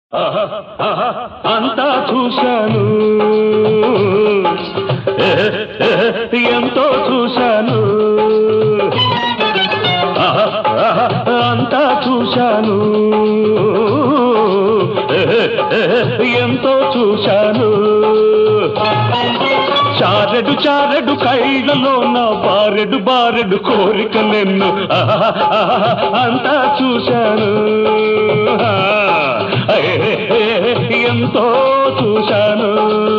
అంతా చూశాను, ఎంతో చూశాను, అంతా చూశాను, ఎంతో చూశాను. చారెడు చారెడు కళ్ళలో నా బారెడు బారెడు కోరిక నిన్ను అంతా చూశాను, ఎంతో చూశాను.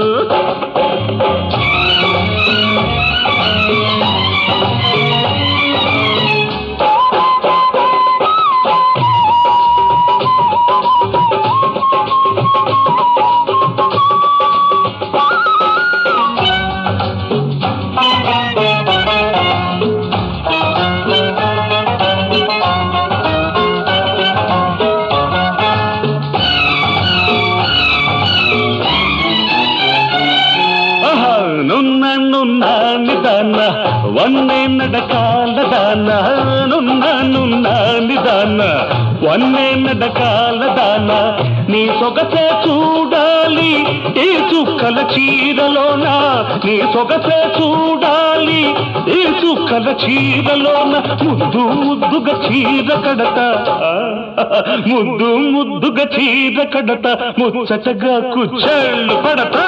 నిదాన వన్నే నడకాల దాన, నున్న నిదాన వన్నే నడకాల దాన. నీ సొగసే చూడాలి ఈ చుక్కల చీరలోన, నీ సొగసే చూడాలి ఈ చుక్కల చీరలోన. ముద్దు ముద్దుగా చీర కడత, ముద్దు ముద్దుగా చీర కడత, ముచ్చటగా కుచ్చెళ్ళు పడతా.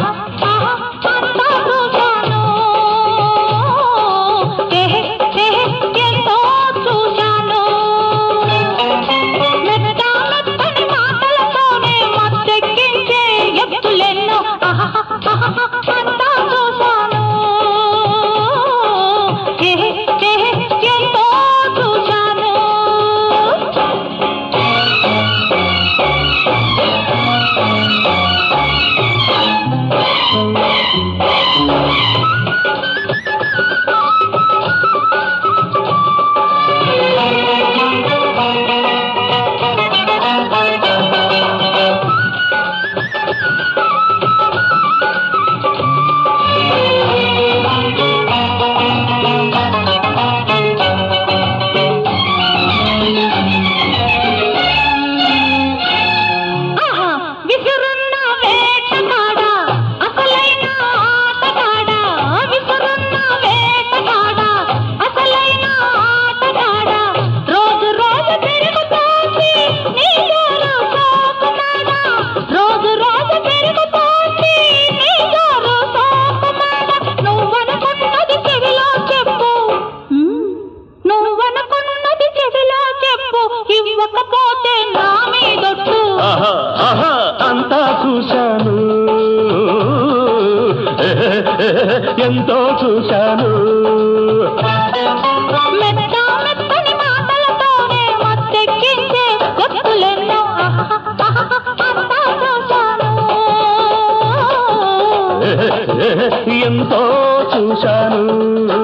అంతా చూశాను, ఎంతో చూశాను. ఎంతో చూశాను.